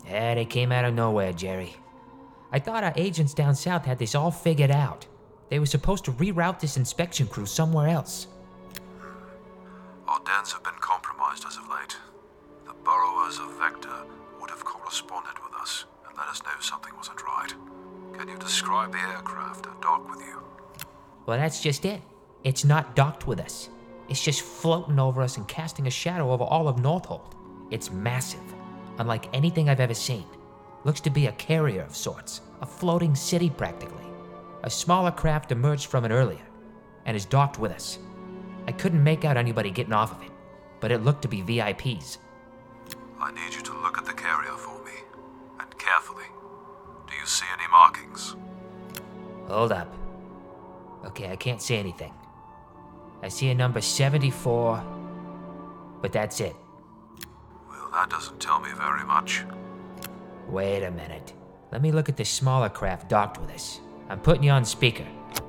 Yeah, they came out of nowhere, Jerry. I thought our agents down south had this all figured out. They were supposed to reroute this inspection crew somewhere else. Our dens have been compromised as of late. The borrowers of Vector would have corresponded with us and let us know something wasn't right. Can you describe the aircraft at dock with you? Well, that's just it. It's not docked with us. It's just floating over us and casting a shadow over all of Northold. It's massive, unlike anything I've ever seen. Looks to be a carrier of sorts, a floating city practically. A smaller craft emerged from it earlier, and is docked with us. I couldn't make out anybody getting off of it, but it looked to be VIPs. I need you to look at the carrier for me, and carefully. Do you see any markings? Hold up. Okay, I can't see anything. I see a number 74, but that's it. Well, that doesn't tell me very much. Wait a minute. Let me look at the smaller craft docked with us. I'm putting you on speaker.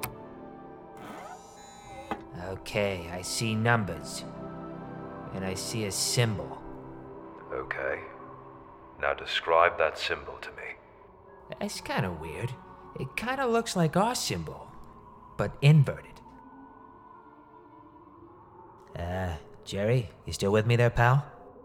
Okay, I see numbers. And I see a symbol. Okay. Now describe that symbol to me. That's kind of weird. It kind of looks like our symbol, but inverted. Jerry, you still with me there, pal?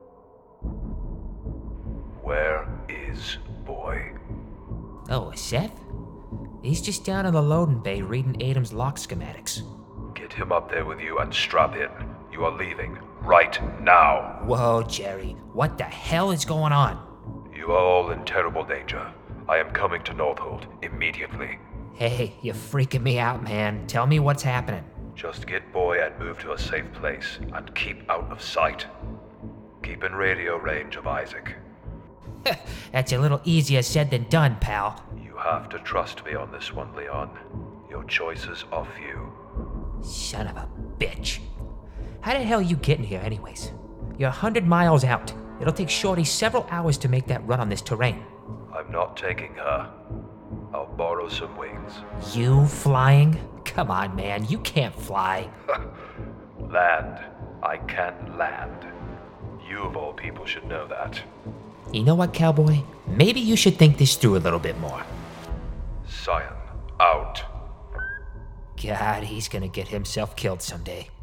Where is Boy? Oh, Seth? He's just down in the loading bay reading Adam's lock schematics. Get him up there with you and strap in. You are leaving right now. Whoa, Jerry, what the hell is going on? You are all in terrible danger. I am coming to Northold immediately. Hey, you're freaking me out, man. Tell me what's happening. Just get Boy and move to a safe place and keep out of sight. Keep in radio range of Isaac. That's a little easier said than done, pal. You have to trust me on this one, Leon. Your choices are few. Son of a bitch. How the hell you getting here anyways? You're 100 miles out. It'll take Shorty several hours to make that run on this terrain. I'm not taking her. I'll borrow some wings. You flying? Come on, man, you can't fly. Land. I can't land. You of all people should know that. You know what, cowboy? Maybe you should think this through a little bit more. Cyan, out. God, he's gonna get himself killed someday.